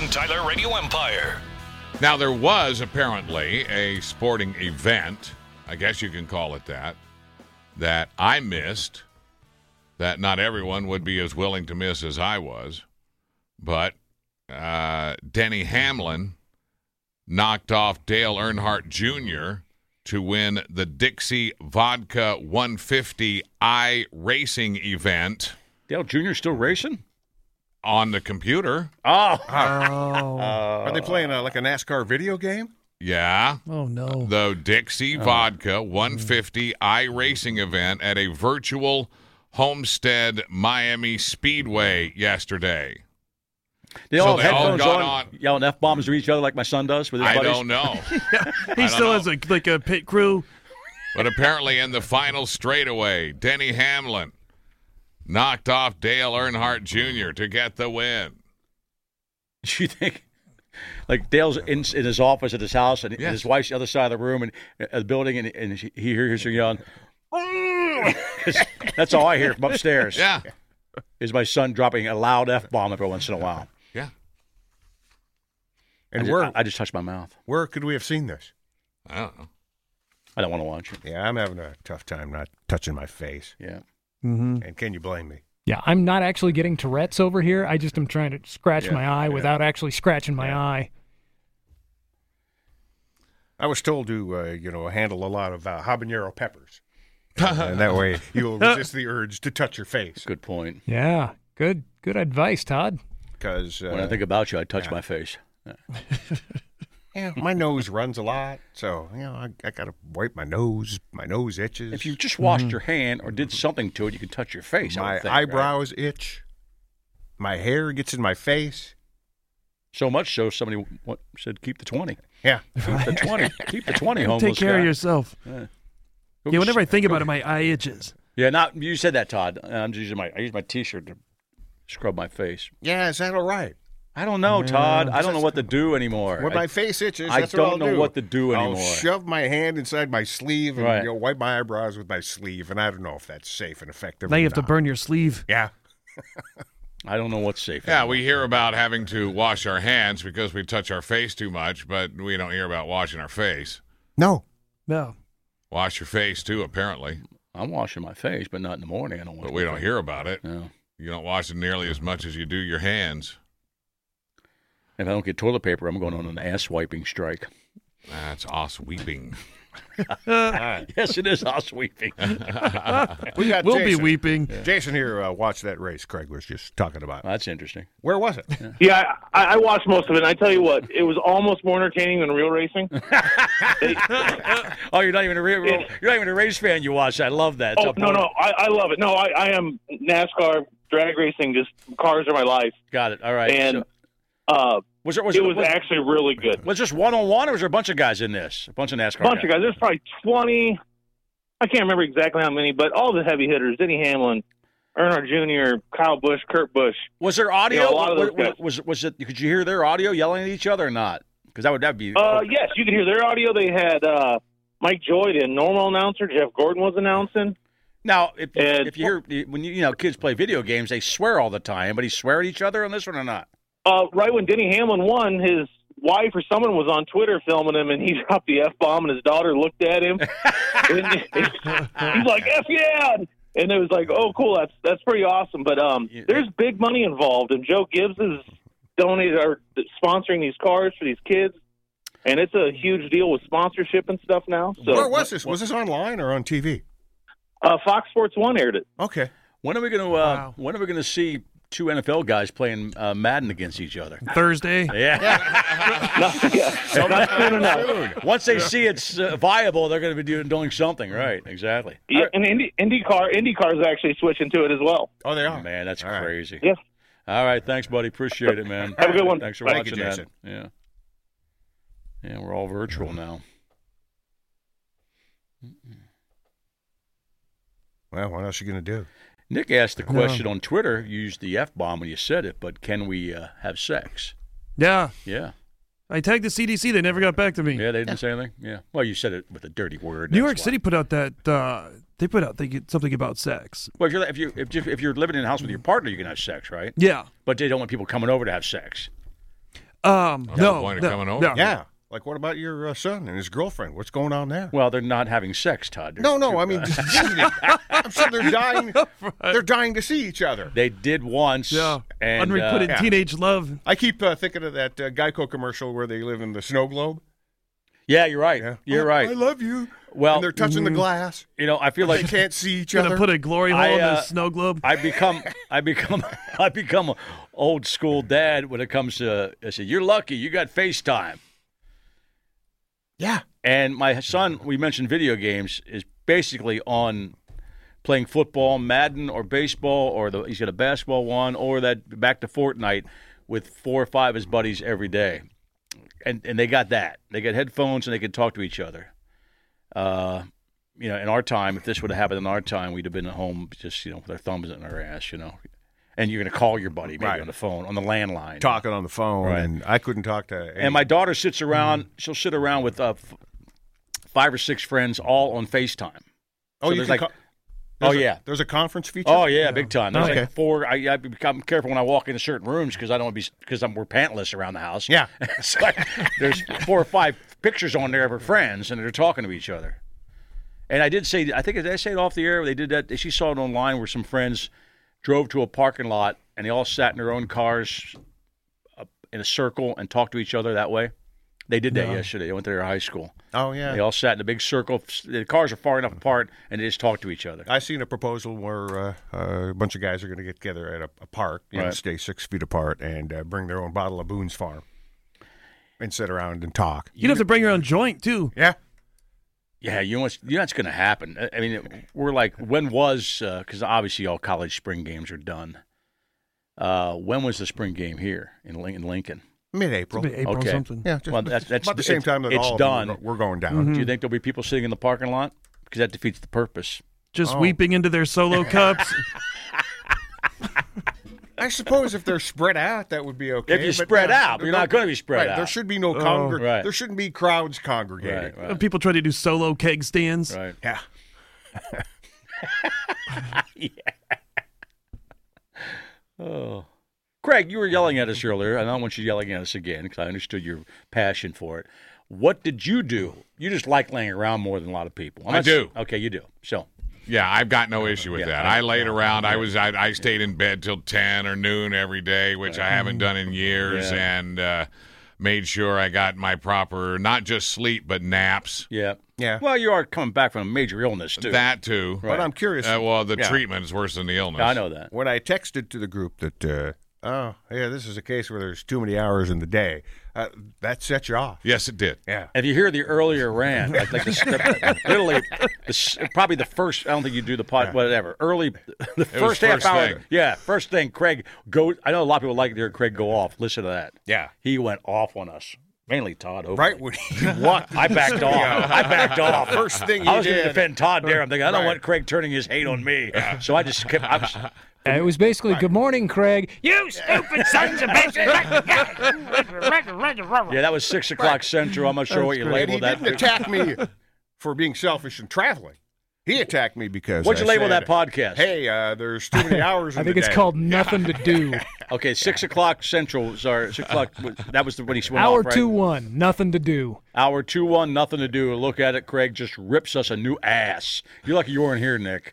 Tyler Radio Empire. Now, there was apparently a sporting event, I guess you can call it that I missed, that not everyone would be as willing to miss as I was. But Denny Hamlin knocked off Dale Earnhardt Jr. to win the Dixie Vodka 150 iRacing event. Dale Jr. still racing? On the computer. Are they playing like a NASCAR video game? Yeah. Oh, no. The Dixie Vodka 150 iRacing event at a virtual Homestead Miami Speedway yesterday. They all have headphones got on, yelling F-bombs to each other like my son does with his buddies? I don't know. He still has a pit crew. But apparently in the final straightaway, Denny Hamlin knocked off Dale Earnhardt Jr. to get the win. Do you think, like Dale's in his office at his house, and his wife's the other side of the room and the building, and he hears her yelling, that's all I hear from upstairs. Yeah. Is my son dropping a loud F-bomb every once in a while. Yeah. And I just touched my mouth. Where could we have seen this? I don't know. I don't want to watch it. Yeah, I'm having a tough time not touching my face. Yeah. Mm-hmm. And can you blame me? Yeah, I'm not actually getting Tourette's over here. I just am trying to scratch my eye without actually scratching my eye. I was told to, handle a lot of habanero peppers. And that way you'll resist the urge to touch your face. Good point. Yeah, good advice, Todd. Because when I think about you, I touch my face. Yeah, my nose runs a lot, so I got to wipe my nose. My nose itches. If you just washed your hand or did something to it, you can touch your face. My eyebrows itch. My hair gets in my face. So much so, somebody said, "Keep the 20." Yeah, keep the 20. Keep the 20. Homeless Take care guy. of yourself. Yeah, whenever I think about it, my eye itches. Yeah, you said that, Todd. I'm just I use my T-shirt to scrub my face. Yeah, is that all right? I don't know, Todd. I don't know what to do anymore. When my face itches, I that's don't what I'll know do. what to do anymore. I'll shove my hand inside my sleeve and wipe my eyebrows with my sleeve, and I don't know if that's safe and effective. Now you have to burn your sleeve. Yeah. I don't know what's safe. Yeah, we hear about having to wash our hands because we touch our face too much, but we don't hear about washing our face. No. Wash your face, too, apparently. I'm washing my face, but not in the morning. But we don't hear about it. No. You don't wash it nearly as much as you do your hands. If I don't get toilet paper, I'm going on an ass-wiping strike. That's ass-weeping. Yes, it is ass-weeping. We'll be weeping. Yeah. Jason here watched that race Craig was just talking about. That's interesting. Where was it? Yeah, I watched most of it, and I tell you what, it was almost more entertaining than real racing. Oh, you're not even a race fan. You watch that. I love that. Oh, no, I love it. No, I am NASCAR, drag racing, just cars are my life. Got it. All right. And it was actually really good. Was this one-on-one, or was there a bunch of guys in this? A bunch of NASCAR bunch of guys. There's probably 20. I can't remember exactly how many, but all the heavy hitters, Denny Hamlin, Earnhardt Jr., Kyle Busch, Kurt Busch. Was there audio? A lot of those guys. Was it? Could you hear their audio yelling at each other or not? Because that'd be. Yes, you could hear their audio. They had Mike Joy, the normal announcer. Jeff Gordon was announcing. Now, if you hear when kids play video games, they swear all the time. But he swear at each other on this one or not? Right when Denny Hamlin won, his wife or someone was on Twitter filming him, and he dropped the F-bomb, and his daughter looked at him. He's like, F yeah! And it was like, oh, cool, that's pretty awesome. But there's big money involved, and Joe Gibbs is sponsoring these cars for these kids, and it's a huge deal with sponsorship and stuff now. So, where was this? Was this online or on TV? Fox Sports 1 aired it. Okay. When are we going to see two NFL guys playing Madden against each other? Thursday. Yeah. Not soon enough. Once they see it's viable, they're going to be doing something, right? Exactly. Yeah, and IndyCar is actually switching to it as well. Oh, they are. Man, that's crazy. Yes. All right, thanks, buddy. Appreciate it, man. Have a good one. Thanks for Thank you, watching Jason. that. Yeah, we're all virtual now. Well, what else are you going to do? Nick asked the question on Twitter. You used the F-bomb when you said it, but can we have sex? Yeah. Yeah. I tagged the CDC. They never got back to me. Yeah, they didn't say anything? Yeah. Well, you said it with a dirty word. New York City put out that they put out something about sex. Well, if you're living in a house with your partner, you can have sex, right? Yeah. But they don't want people coming over to have sex. That's the No, point of no, coming over. no. Yeah. Like, what about your son and his girlfriend? What's going on there? Well, they're not having sex, Todd. No, I mean, just I'm sure they're dying. They're dying to see each other. They did once. Yeah. And, Unrequited teenage love. I keep thinking of that Geico commercial where they live in the snow globe. yeah, you're right. Yeah. You're right. I love you. Well, and they're touching the glass. You know, I feel They like can't see each Gonna other. put a glory hole in the snow globe. I become an old school dad when it comes to. I said, "You're lucky. You got FaceTime." Yeah. And my son, we mentioned video games, is basically on playing football, Madden, or baseball, or he's got a basketball one, or that back to Fortnite with 4 or 5 of his buddies every day. And they got that. They got headphones and they could talk to each other. In our time, if this would have happened in our time, we'd have been at home just, with our thumbs in our ass, And you're going to call your buddy maybe on the phone, on the landline. Talking on the phone, Right. and I couldn't talk to any. And my daughter sits around. She'll sit around with 5 or 6 friends, all on FaceTime. Oh, So you there's can like, there's a conference feature? Oh yeah, big time. There's Okay. like 4. I become careful when I walk into certain rooms because I don't want to be because we're pantless around the house. Yeah. So there's 4 or 5 pictures on there of her friends, and they're talking to each other. And I did say, I think did I say it off the air? They did that. She saw it online where some friends drove to a parking lot and they all sat in their own cars in a circle and talked to each other that way. They did that yesterday. They went to their high school. Oh, yeah. They all sat in a big circle. The cars are far enough apart, and they just talked to each other. I seen a proposal where a bunch of guys are going to get together at a park, Right. stay 6 feet apart, and bring their own bottle of Boone's Farm and sit around and talk. You'd have to bring your own joint too. Yeah. Yeah, you know what's going to happen. I mean, we're like, when was because obviously all college spring games are done. When was the spring game here in Lincoln? Mid-April. Maybe April Okay. something. Yeah, just Well, that's about the same time that it's all done. of them we're going down. Do you think there'll be people sitting in the parking lot? Because that defeats the purpose. Just Oh. weeping into their solo cups. I suppose if they're spread out, that would be okay. If you but spread yeah, out, you're not going to be spread right, out. There should be no Right. There shouldn't be crowds congregating. Right. People try to do solo keg stands. Right. Yeah. Oh. Craig, you were yelling at us earlier. I don't want you yelling at us again because I understood your passion for it. What did you do? You just like laying around more than a lot of people. I do. Okay, you do. So, Yeah, I've got no issue with that. I laid around. I stayed in bed till 10 or noon every day, which I haven't done in years, and made sure I got my proper, not just sleep, but naps. yeah. Yeah. Well, you are coming back from a major illness, too. That, too. But I'm curious. Well, the Yeah. treatment is worse than the illness. I know that. When I texted to the group that, this is a case where there's too many hours in the day, that set you off. Yes, it did. Yeah. If you hear the earlier rant, literally, probably the first, I don't think you do the pod, whatever. Early, the first half first hour. thing. Yeah, first thing, Craig, go. I know a lot of people like to hear Craig go off. Listen to that. Yeah. He went off on us. Mainly Todd. Hopefully. Right when he walked. I backed off. First thing I you was going to did. defend Todd there. I'm thinking, I don't Right. want Craig turning his hate on me. So I just kept. It was basically, good morning, Craig. You stupid sons of bitches. Yeah, that was 6 o'clock Central. I'm not sure what you And he labeled that. didn't attack me for being selfish and traveling. He attacked me because What'd you I label said, that podcast? Hey, there's too many hours in I think the it's day. called Nothing to Do. Okay, 6 o'clock Central. Sorry, 6 o'clock. That was when he went Hour off, right? 2-1, Nothing to Do. Hour 2-1, nothing to do. Look at it. Craig just rips us a new ass. You're lucky you weren't here, Nick.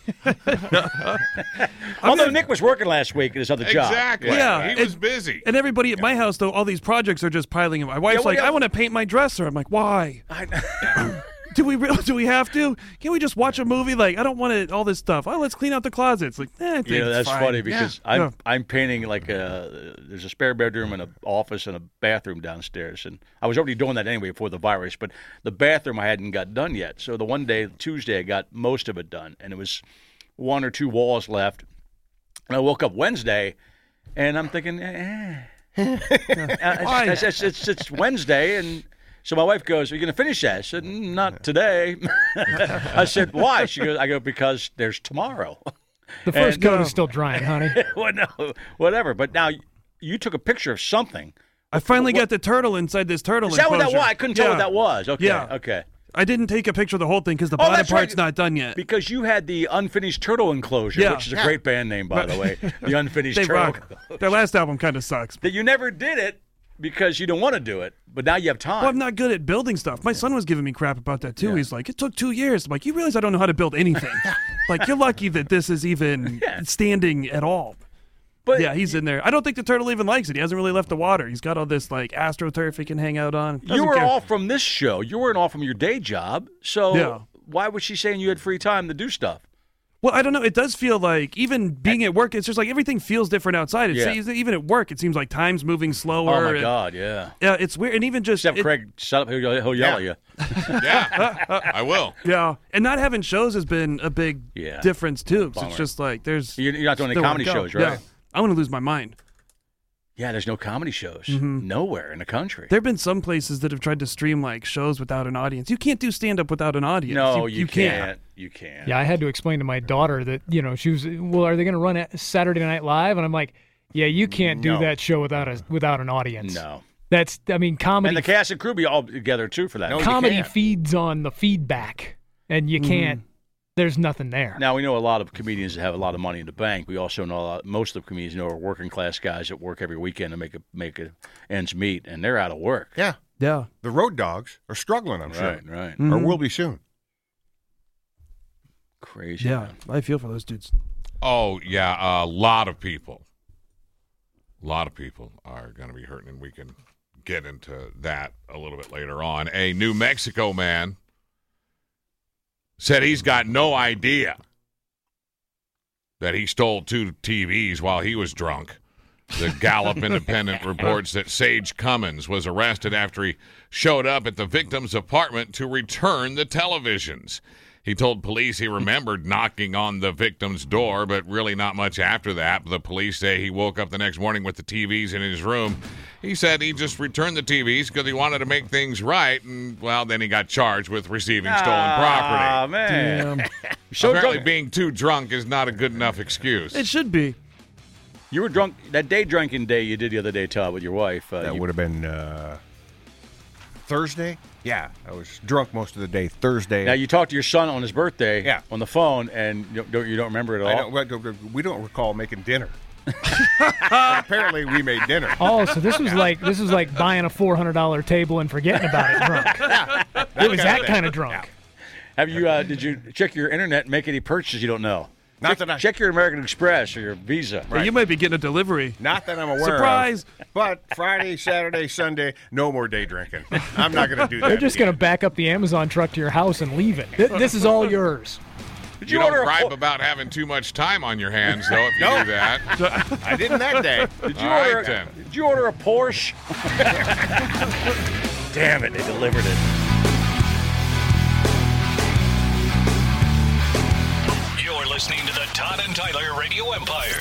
Although Nick was working last week at his other job. Exactly. Yeah, He was busy. And everybody at my house, though, all these projects are just piling up. My wife's well, like, yeah. I want to paint my dresser. I'm like, why? Do we have to? Can't we just watch a movie? Like, I don't want it, all this stuff. Oh, let's clean out the closets. Like, I think Yeah, it's that's fine. funny because Yeah. I'm painting like there's a spare bedroom and an office and a bathroom downstairs, and I was already doing that anyway before the virus. But the bathroom I hadn't got done yet, so the one day Tuesday I got most of it done, and it was 1 or 2 walls left. And I woke up Wednesday, and I'm thinking, it's Wednesday, and. So my wife goes, "Are you going to finish that?" I said, "Not today." I said, "Why?" She goes, "I go because there's tomorrow." The first And, coat is still drying, honey. Well, no, whatever. But now you took a picture of something. I finally got the turtle inside this turtle Is that what that enclosure. was? I couldn't tell what Yeah. that was. Okay, Yeah. okay. I didn't take a picture of the whole thing because the bottom that's right. part's not done yet. Because you had the Unfinished Turtle Enclosure, Yeah. which is a great band name, by the way. The Unfinished They Turtle. rock. Their last album kind of sucks. That you never did it. because you don't want to do it, but now you have time. Well, I'm not good at building stuff. My son was giving me crap about that too. Yeah. He's like, it took 2 years. I'm like, you realize I don't know how to build anything. Like, you're lucky that this is even standing at all. But yeah, he's in there. I don't think the turtle even likes it. He hasn't really left the water. He's got all this like AstroTurf he can hang out on. you Doesn't were care. off from this show. You weren't off from your day job. So Yeah. why was she saying you had free time to do stuff? Well, I don't know. It does feel like even being at work, it's just like everything feels different outside. It's, even at work, it seems like time's moving slower. Oh, my and- God, yeah. Yeah, it's weird. And even just Except Craig, shut up, he'll yell at you. Yeah, I will. Yeah, and not having shows has been a big Yeah. difference too. 'Cause Bummer. it's just like there's You're not doing any still comedy wanna go. shows, right? Yeah. I want to lose my mind. Yeah, there's no comedy shows. Mm-hmm. Nowhere in the country. There have been some places that have tried to stream like shows without an audience. You can't do stand up without an audience. No, you can't. You can't. Yeah, I had to explain to my daughter that, she was, well, are they going to run a Saturday Night Live? And I'm like, yeah, you can't do No. that show without an audience. No. That's, comedy. And the cast and crew be all together, too, for that. No, you comedy can't. feeds on the feedback, and you can't. There's nothing there. Now, we know a lot of comedians that have a lot of money in the bank. We also know most of the comedians are working class guys that work every weekend to make ends meet, and they're out of work. Yeah. Yeah. The road dogs are struggling, I'm sure. Right. Or will be soon. Crazy. Yeah. man. I feel for those dudes. Oh, yeah, a lot of people. A lot of people are going to be hurting, and we can get into that a little bit later on. A New Mexico man said he's got no idea that he stole 2 TVs while he was drunk. The Gallup Independent reports that Sage Cummins was arrested after he showed up at the victim's apartment to return the televisions. He told police he remembered knocking on the victim's door, but really not much after that. The police say he woke up the next morning with the TVs in his room. He said he just returned the TVs because he wanted to make things right, and, well, then he got charged with receiving stolen property. Ah, man. Damn. So Apparently drunk. being too drunk is not a good enough excuse. It should be. You were drunk that day drinking day you did the other day, Todd, with your wife. That you- would have been Thursday. Yeah, I was drunk most of the day Thursday. Now, you talked to your son on his birthday Yeah. on the phone, and you don't remember it at all? we don't recall making dinner. But apparently, we made dinner. Oh, so this was like buying a $400 table and forgetting about it drunk. It was that kind of drunk. Have you? Did you check your internet and make any purchases you don't know? Not that I- Check your American Express or your Visa. Hey, you might be getting a delivery. Not that I'm aware Surprise! of. But Friday, Saturday, Sunday, no more day drinking. I'm not going to do that. They're just going to back up the Amazon truck to your house and leave it. This is all yours. Did You you don't order a gripe about having too much time on your hands, though, if you do that. I didn't that day. Did you All right, order? then. Did you order a Porsche? Damn it! They delivered it. You're listening to the Todd and Tyler Radio Empire.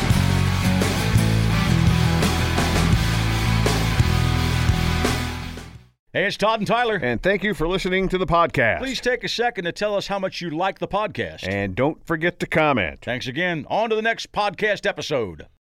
Hey, it's Todd and Tyler. And thank you for listening to the podcast. Please take a second to tell us how much you like the podcast. And don't forget to comment. Thanks again. On to the next podcast episode.